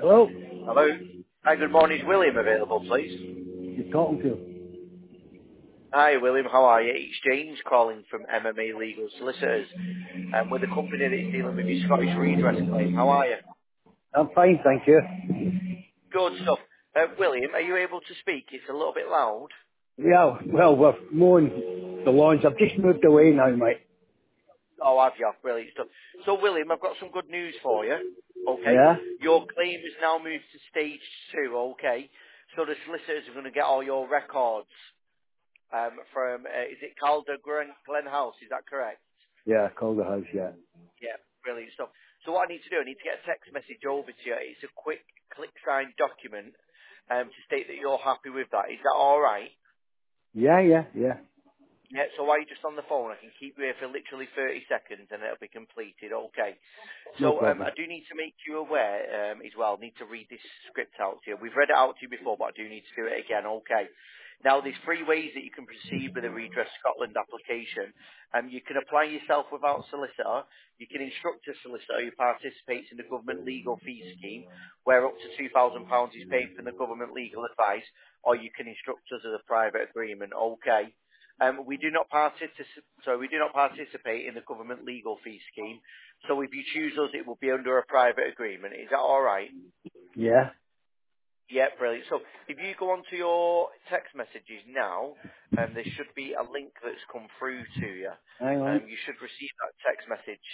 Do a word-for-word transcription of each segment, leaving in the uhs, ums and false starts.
Hello? Hello. Hi, good morning. Is William available, please? You're talking to? Hi, William. How are you? It's James calling from M M A Legal Solicitors. Um, with the company that's dealing with your Scottish redress claim. How are you? I'm fine, thank you. Good stuff. Uh, William, are you able to speak? It's a little bit loud. Yeah, well, we're mowing the lawns. I've just moved away now, mate. Oh, have you? Brilliant stuff. So, William, I've got some good news for you. Okay. Yeah? Your claim has now moved to stage two. Okay. So the solicitors are going to get all your records um, from, uh, is it Calder Glen, Glen House? Is that correct? Yeah, call the house, yeah. Yeah, brilliant stuff. So what I need to do, I need to get a text message over to you. It's a quick click sign document um, to state that you're happy with that. Is that all right? Yeah, yeah, yeah. Yeah, so while you're just on the phone, I can keep you here for literally thirty seconds and it'll be completed. Okay. No So um, problem. I do need to make you aware um, as well, need to read this script out to you. We've read it out to you before, but I do need to do it again. Okay. Now, there's three ways that you can proceed with a Redress Scotland application. Um, you can apply yourself without solicitor. You can instruct a solicitor who participates in the government legal fee scheme, where up to two thousand pounds is paid from the government legal advice, or you can instruct us as a private agreement. Okay. Um, we do not participate. So we do not participate in the government legal fee scheme. So if you choose us, it will be under a private agreement. Is that all right? Yeah. Yeah, brilliant. So if you go onto your text messages now, um, there should be a link that's come through to you. Hang on. Um, you should receive that text message.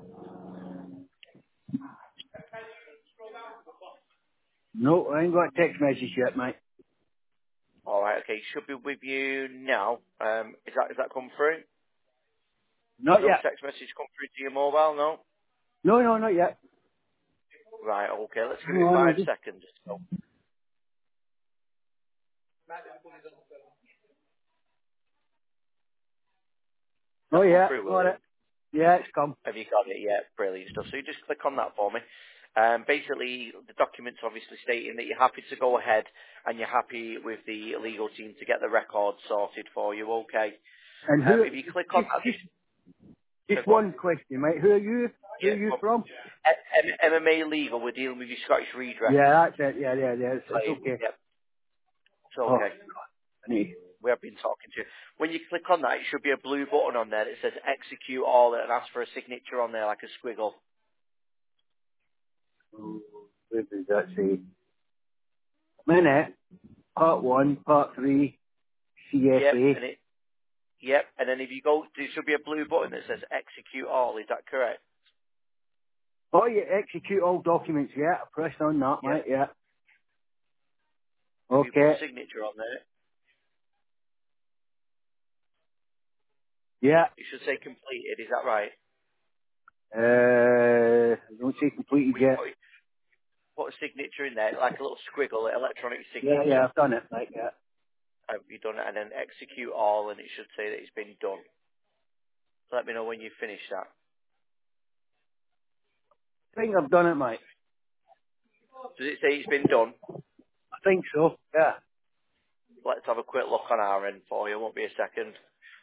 No, I ain't got a text message yet, mate. All right, okay, should be with you now. Um, is that is that come through? Not No yet. text message come through to your mobile? No. No, no, not yet. Right, okay. Let's give Hang it on, I'll five just... seconds. So Oh, that come yeah, through, got William. it. Yeah, it's come. Have you got it yet? Brilliant stuff. So you just click on that for me. Um, basically, the document's obviously stating that you're happy to go ahead and you're happy with the legal team to get the record sorted for you. Okay. And Um, who... if you click on Just, that, just, so just go on. one question, mate. Who are you? Who are Yeah. you Well, from? M- MMA legal. We're dealing with your Scottish redress Yeah, that's it. Yeah, yeah, yeah. It's, it's claim. okay. Yep. It's Oh, okay. I need... We have been talking to you. When you click on that, it should be a blue button on there that says execute all and ask for a signature on there like a squiggle. Oh, where does that say? Minute. Part one, part three, Yep. C F A. And it Yep, and then if you go, there should be a blue button that says execute all, is that correct? Oh, yeah, execute all documents, yeah. I pressed on that, Yep. mate, yeah. If you put Okay, signature on there, yeah. it should say completed, is that right? Uh, I don't say completed We yet. put, put a signature in there, like a little squiggle, an electronic Yeah, yeah, signature. I've done it, mate, yeah. Have you done it? And then execute all, and it should say that it's been done. So let me know when you finish that. I think I've done it, mate. Does it say it's been done? I think so, yeah. Let's have a quick look on our end for you, won't be a second.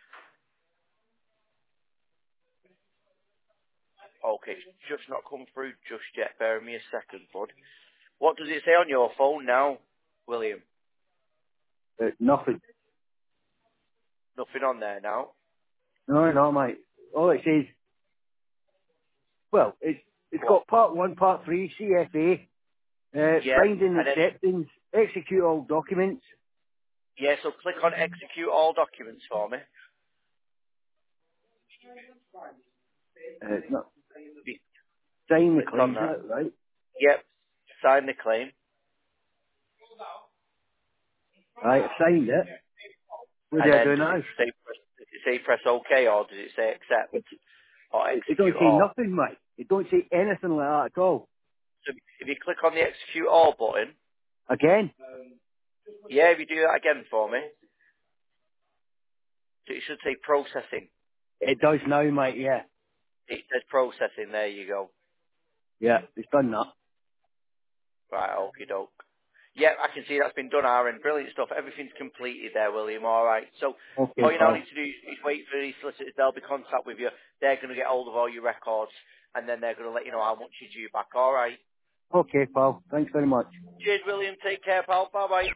Okay, it's just not come through just yet, bear with me a second, bud. What does it say on your phone now, William? Uh, nothing. Nothing on there now. No, no, mate. All it says, well, it's, it's What? got part one, part three, C F A, uh, Yeah, signed and and then acceptance, execute all documents. yeah, so click on execute all documents for me. Uh, it's not, You sign the clicked on claims, is that. that right? Yep. Sign the claim. Right, I signed it. What do And I then do does now? it say press, does it say press OK or does it say accept or It, it don't execute say all? nothing, mate. It don't say anything like that at all. So if you click on the execute all button, Again, yeah, if you do that again for me, so it should say processing. it does now, mate, yeah. It says processing. There you go. Yeah, it's done that. Right, okie doke. Yeah, I can see that's been done our end. Brilliant stuff. Everything's completed there, William. All right. So all Okay, you now pal. need to do is, is wait for these solicitors. They'll be in contact with you. They're going to get hold of all your records, and then they're going to let you know how much you're due back. All right. Okay, pal. Thanks very much. Cheers, William. Take care, pal. Bye-bye.